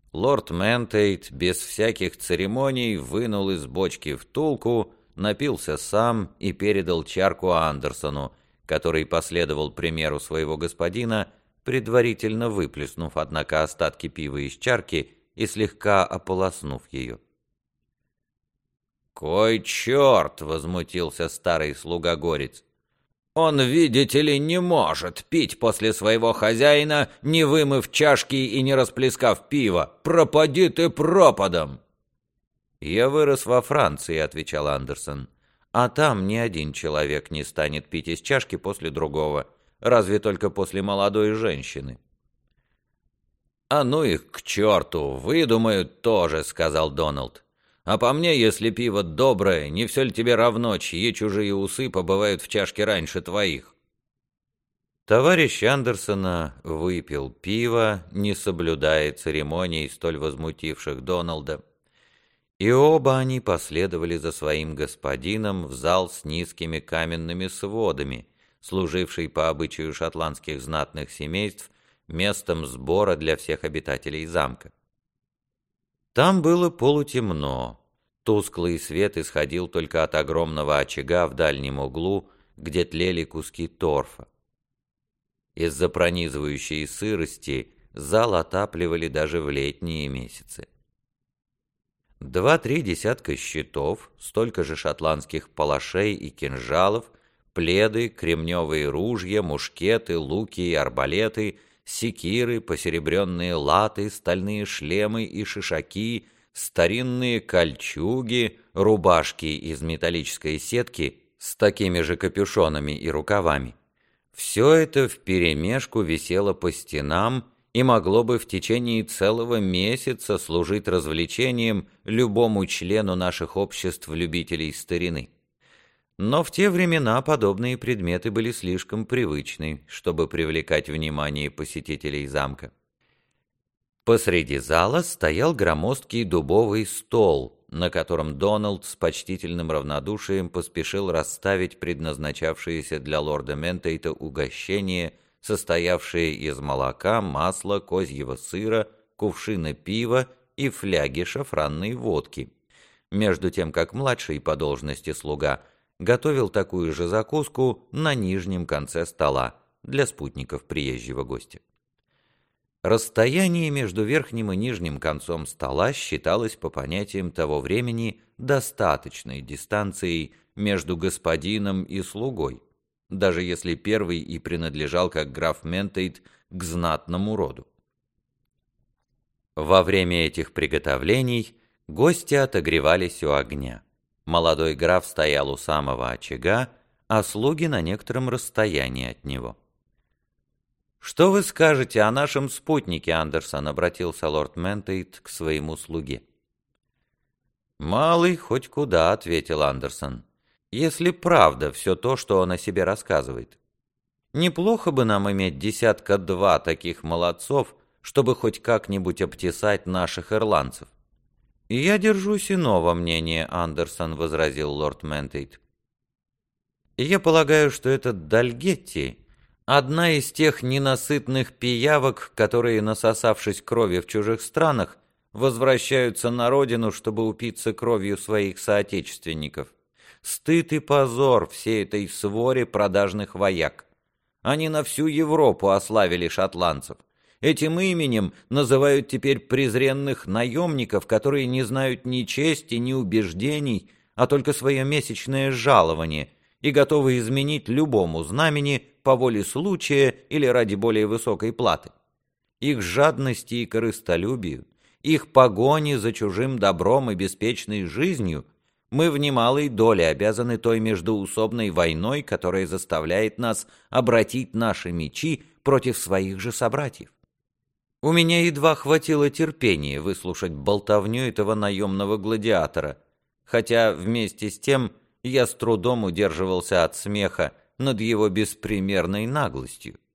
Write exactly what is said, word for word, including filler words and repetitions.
Лорд Ментейт без всяких церемоний вынул из бочки втулку, напился сам и передал чарку Андерсону, который последовал примеру своего господина, предварительно выплеснув, однако, остатки пива из чарки и слегка ополоснув ее. «Кой черт!» — возмутился старый слуга-горец. «Он, видите ли, не может пить после своего хозяина, не вымыв чашки и не расплескав пива. Пропади ты пропадом!» «Я вырос во Франции», — отвечал Андерсон. «А там ни один человек не станет пить из чашки после другого, разве только после молодой женщины». «А ну их к черту, выдумают тоже», — сказал Доналд. «А по мне, если пиво доброе, не все ли тебе равно, чьи чужие усы побывают в чашке раньше твоих?» Товарищ Андерсона выпил пиво, не соблюдая церемоний, столь возмутивших Доналда, и оба они последовали за своим господином в зал с низкими каменными сводами, служивший по обычаю шотландских знатных семейств местом сбора для всех обитателей замка. Там было полутемно. Тусклый свет исходил только от огромного очага в дальнем углу, где тлели куски торфа. Из-за пронизывающей сырости зал отапливали даже в летние месяцы. Два-три десятка щитов, столько же шотландских палашей и кинжалов, пледы, кремневые ружья, мушкеты, луки и арбалеты, секиры, посеребренные латы, стальные шлемы и шишаки, старинные кольчуги, рубашки из металлической сетки с такими же капюшонами и рукавами. Все это вперемешку висело по стенам и могло бы в течение целого месяца служить развлечением любому члену наших обществ любителей старины. Но в те времена подобные предметы были слишком привычны, чтобы привлекать внимание посетителей замка. Посреди зала стоял громоздкий дубовый стол, на котором Доналд с почтительным равнодушием поспешил расставить предназначавшиеся для лорда Ментейта угощения, состоявшие из молока, масла, козьего сыра, кувшина пива и фляги шафранной водки, между тем как младший по должности слуга готовил такую же закуску на нижнем конце стола для спутников приезжего гостя. Расстояние между верхним и нижним концом стола считалось по понятиям того времени достаточной дистанцией между господином и слугой, даже если первый и принадлежал, как граф Ментейт, к знатному роду. Во время этих приготовлений гости отогревались у огня. Молодой граф стоял у самого очага, а слуги на некотором расстоянии от него. «Что вы скажете о нашем спутнике, Андерсон?» — обратился лорд Ментейт к своему слуге. «Малый хоть куда», — ответил Андерсон, — «если правда все то, что он о себе рассказывает. Неплохо бы нам иметь десятка-два таких молодцов, чтобы хоть как-нибудь обтесать наших ирландцев». «Я держусь иного мнения, Андерсон», — возразил лорд Ментейт. «Я полагаю, что этот Дальгетти — одна из тех ненасытных пиявок, которые, насосавшись крови в чужих странах, возвращаются на родину, чтобы упиться кровью своих соотечественников. Стыд и позор всей этой своре продажных вояк. Они на всю Европу ославили шотландцев. Этим именем называют теперь презренных наемников, которые не знают ни чести, ни убеждений, а только свое месячное жалование, и готовы изменить любому знамени по воле случая или ради более высокой платы. Их жадности и корыстолюбию, их погони за чужим добром и беспечной жизнью мы в немалой доле обязаны той междоусобной войной, которая заставляет нас обратить наши мечи против своих же собратьев. У меня едва хватило терпения выслушать болтовню этого наемного гладиатора, хотя вместе с тем я с трудом удерживался от смеха над его беспримерной наглостью.